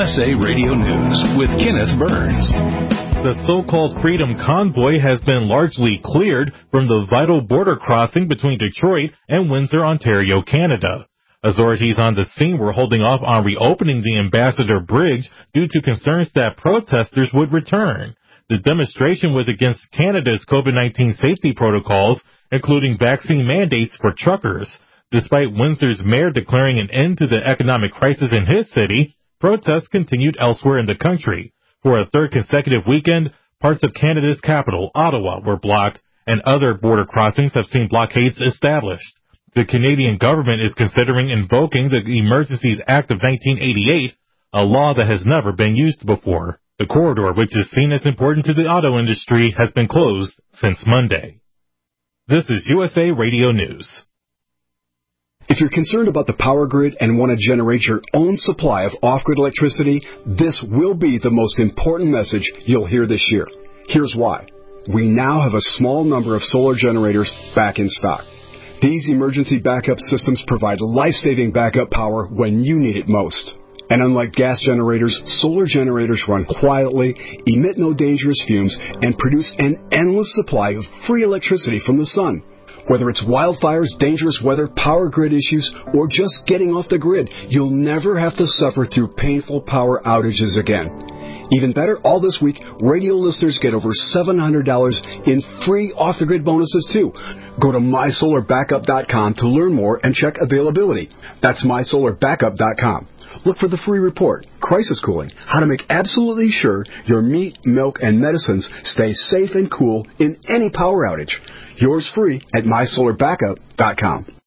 USA Radio News with Kenneth Burns. The so-called Freedom Convoy has been largely cleared from the vital border crossing between Detroit and Windsor, Ontario, Canada. Authorities on the scene were holding off on reopening the Ambassador Bridge due to concerns that protesters would return. The demonstration was against Canada's COVID-19 safety protocols, including vaccine mandates for truckers. Despite Windsor's mayor declaring an end to the economic crisis in his city, protests continued elsewhere in the country. For a third consecutive weekend, parts of Canada's capital, Ottawa, were blocked, and other border crossings have seen blockades established. The Canadian government is considering invoking the Emergencies Act of 1988, a law that has never been used before. The corridor, which is seen as important to the auto industry, has been closed since Monday. This is USA Radio News. If you're concerned about the power grid and want to generate your own supply of off-grid electricity, this will be the most important message you'll hear this year. Here's why. We now have a small number of solar generators back in stock. These emergency backup systems provide life-saving backup power when you need it most. And unlike gas generators, solar generators run quietly, emit no dangerous fumes, and produce an endless supply of free electricity from the sun. Whether it's wildfires, dangerous weather, power grid issues, or just getting off the grid, you'll never have to suffer through painful power outages again. Even better, all this week, radio listeners get over $700 in free off-the-grid bonuses, too. Go to MySolarBackup.com to learn more and check availability. That's MySolarBackup.com. Look for the free report, Crisis Cooling, how to make absolutely sure your meat, milk, and medicines stay safe and cool in any power outage. Yours free at MySolarBackup.com.